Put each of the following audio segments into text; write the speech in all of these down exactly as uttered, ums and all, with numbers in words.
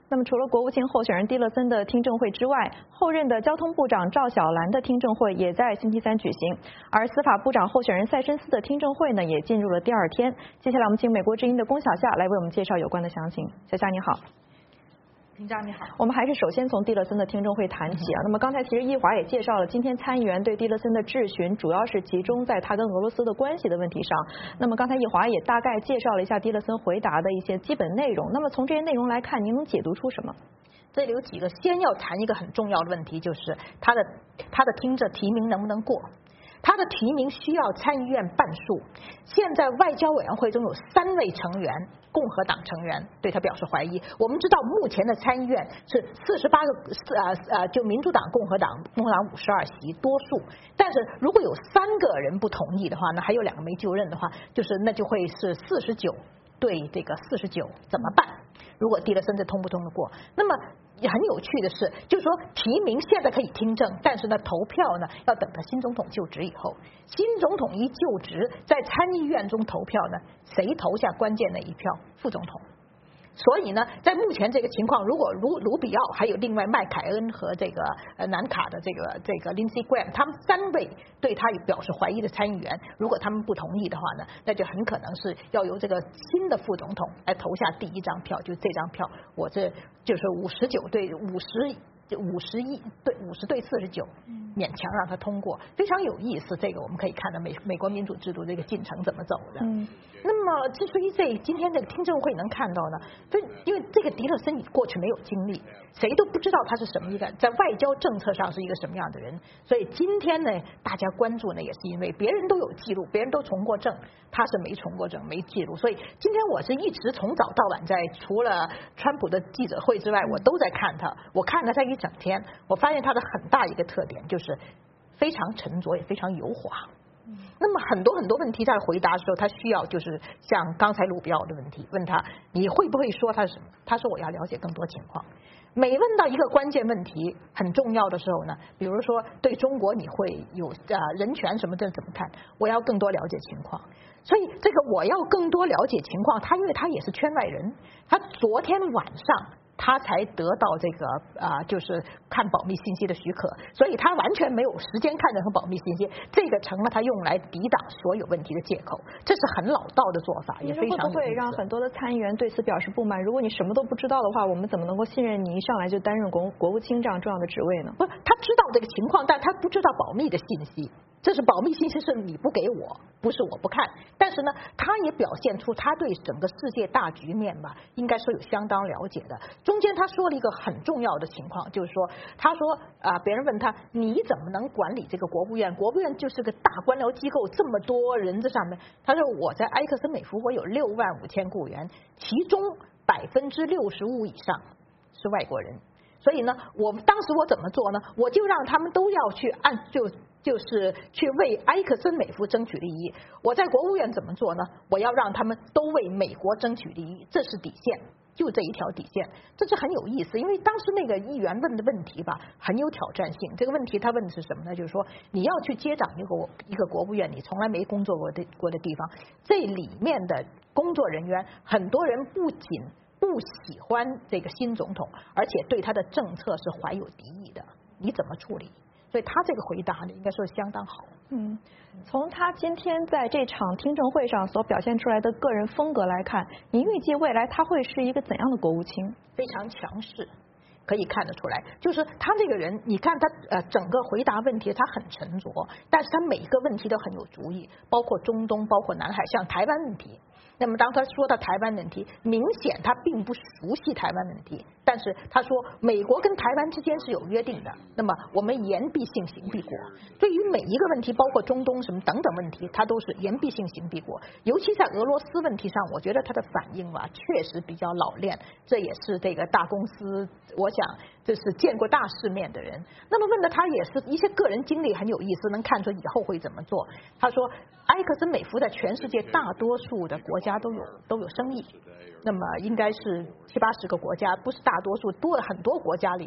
那么，除了国务卿候选人蒂勒森的听证会之外，后任的交通部长赵小兰的听证会也在星期三举行，而司法部长候选人塞申斯的听证会呢，也进入了第二天。接下来，我们请美国之音的龚小夏来为我们介绍有关的详情。小夏你好。 评长你好， 我们还是首先从蒂勒森的听证会谈起啊。那么刚才其实一华也介绍了，今天参议员对蒂勒森的质询主要是集中在他跟俄罗斯的关系的问题上。那么刚才一华也大概介绍了一下蒂勒森回答的一些基本内容。那么从这些内容来看，您能解读出什么？ 这里有几个，先要谈一个很重要的问题，就是他的他的听证提名能不能过。他的提名需要参议院半数，现在外交委员会中有三位成员，共和党成员对他表示怀疑。我们知道目前的参议院是四十八个，呃呃，就民主党、共和党，共和党五十二席多数，但是如果有三个人不同意的话，那还有两个没就任的话，就是那就会是四十九对这个四十九，怎么办？如果蒂勒森这通不通得过？那么也很有趣的是，就是说提名现在可以听证，但是呢，投票呢要等到新总统就职以后。新总统一就职，在参议院中投票呢，谁投下关键的一票？副总统。所以呢，在目前这个情况，如果卢卢比奥还有另外麦凯恩和这个呃南卡的这个这个 Lindsey Graham， 他们三位对他表示怀疑的参议员，如果他们不同意的话呢，那就很可能是要由这个新的副总统来投下第一张票，就这张票，我这就是五十九对五十。五十一对五十对四十九，勉强让他通过，非常有意思。这个我们可以看到美美国民主制度这个进程怎么走的。嗯，那么之所以这今天这个听证会能看到呢，就因为这个迪勒森你过去没有经历，谁都不知道他是什么一个在外交政策上是一个什么样的人，所以今天呢，大家关注呢也是因为别人都有记录，别人都从过政，他是没从过政，没记录，所以今天我是一直从早到晚在除了川普的记者会之外，我都在看他，我看了他一整天，我发现他的很大一个特点就是非常沉着，也非常油滑。那么很多很多问题在回答的时候，他需要就是像刚才卢比奥的问题，问他你会不会说他是什么？他说我要了解更多情况。每问到一个关键问题很重要的时候呢，比如说对中国你会有呃人权什么的怎么看？我要更多了解情况。所以这个我要更多了解情况，他因为他也是圈外人，他昨天晚上他才得到这个啊、呃，就是看保密信息的许可，所以他完全没有时间看任何保密信息，这个成了他用来抵挡所有问题的借口，这是很老道的做法，也非常有意思。 会不会让很多的参议员对此表示不满？如果你什么都不知道的话，我们怎么能够信任你一上来就担任国国务卿这样重要的职位呢？ 不是，他知道这个情况，但他不知道保密的信息。这是保密信息，是你不给我，不是我不看。但是呢，他也表现出他对整个世界大局面吧，应该说有相当了解的。中间他说了一个很重要的情况，就是说，他说啊、呃，别人问他你怎么能管理这个国务院？国务院就是个大官僚机构，这么多人在上面。他说我在埃克森美孚，我有六万五千雇员，其中百分之六十五以上是外国人。所以呢，我当时我怎么做呢？我就让他们都要去按就。就是去为埃克森美孚争取利益。我在国务院怎么做呢？我要让他们都为美国争取利益，这是底线，就这一条底线。这是很有意思，因为当时那个议员问的问题吧，很有挑战性。这个问题他问的是什么呢？就是说你要去接掌一个一个国务院，你从来没工作过的过的地方，这里面的工作人员很多人不仅不喜欢这个新总统，而且对他的政策是怀有敌意的，你怎么处理？所以他这个回答呢，应该说是相当好。 嗯，从他今天在这场听证会上所表现出来的个人风格来看，您预计未来他会是一个怎样的国务卿？ 非常强势，可以看得出来。就是他这个人，你看他呃整个回答问题，他很沉着，但是他每一个问题都很有主意，包括中东，包括南海，像台湾问题。那么当他说到台湾问题，明显他并不熟悉台湾问题，但是他说美国跟台湾之间是有约定的，那么我们言必信行必果。对于每一个问题，包括中东什么等等问题，他都是言必信行必果。尤其在俄罗斯问题上，我觉得他的反应吧确实比较老练，这也是这个大公司，我想这是见过大世面的人。那么问的他也是一些个人经历很有意思，能看出以后会怎么做。他说埃克森美孚在全世界大多数的国家都有都有生意，那么应该是七八十个国家，不是大多数，多了很多国家里。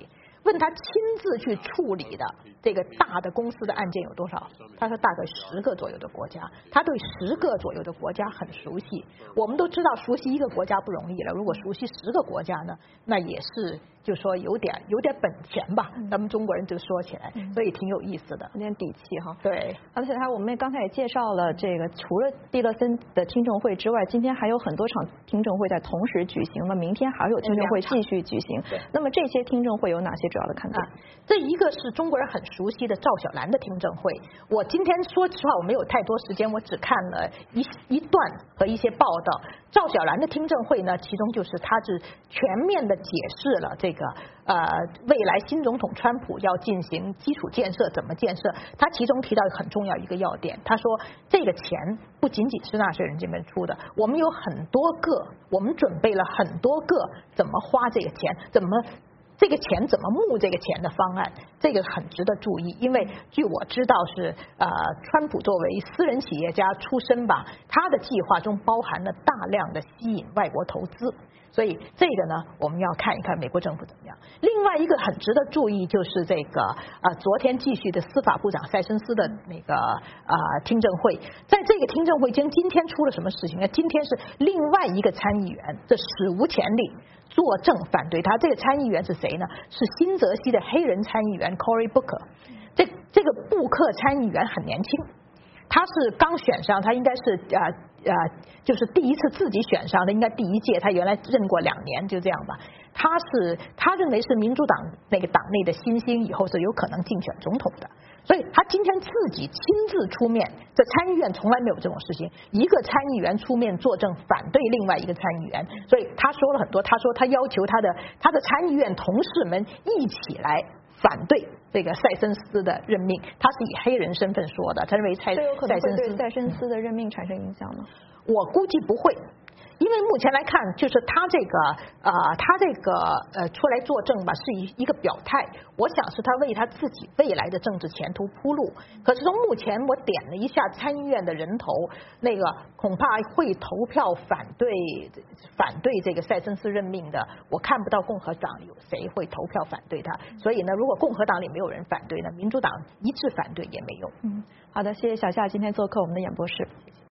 问他亲自去处理的这个大的公司的案件有多少？他说大概十个左右的国家，他对十个左右的国家很熟悉。我们都知道熟悉一个国家不容易了，如果熟悉十个国家呢，那也是就说有点有点本钱吧，咱们中国人就说起来，所以挺有意思的， 有点底气哈。 对， 而且他我们也刚才也介绍了这个，除了蒂勒森的听证会之外，今天还有很多场听证会在同时举行，那明天还有听证会继续举行。那么这些听证会有哪些主要的看点？ 啊，这一个是中国人很熟悉的赵小兰的听证会。我今天说实话，我没有太多时间，我只看了一一段和一些报道。赵小兰的听证会呢，其中就是他是全面的解释了这个呃未来新总统川普要进行基础建设怎么建设。他其中提到很重要一个要点，他说这个钱不仅仅是纳税人这边出的，我们有很多个，我们准备了很多个怎么花这个钱，怎么。这个钱怎么募这个钱的方案，这个很值得注意，因为据我知道是呃，川普作为私人企业家出身吧，他的计划中包含了大量的吸引外国投资，所以这个呢，我们要看一看美国政府怎么样。另外一个很值得注意就是这个呃，昨天继续的司法部长塞申斯的那个呃听证会，在这个听证会中，今天出了什么事情呢？今天是另外一个参议员，这史无前例。作证反对他，这个参议员是谁呢？是新泽西的黑人参议员 Cory Booker。这这个布克参议员很年轻，他是刚选上，他应该是呃呃，就是第一次自己选上的，应该第一届，他原来任过两年，就这样吧。他是他认为是民主党那个党内的新星，以后是有可能竞选总统的。所以他今天自己亲自出面，这参议院从来没有这种事情，一个参议员出面作证反对另外一个参议员，所以他说了很多，他说他要求他的他的参议院同事们一起来反对这个塞申斯的任命，他是以黑人身份说的，他认为塞这有可能会对塞申斯塞申斯的任命产生影响吗？ 我估计不会。因为目前来看，就是他这个呃，他这个呃出来作证吧，是一一个表态。我想是他为他自己未来的政治前途铺路。可是从目前我点了一下参议院的人头，那个恐怕会投票反对反对这个塞申斯任命的，我看不到共和党有谁会投票反对他。所以呢，如果共和党里没有人反对呢，民主党一致反对也没用。 嗯，好的，谢谢小夏今天做客我们的演播室。谢谢。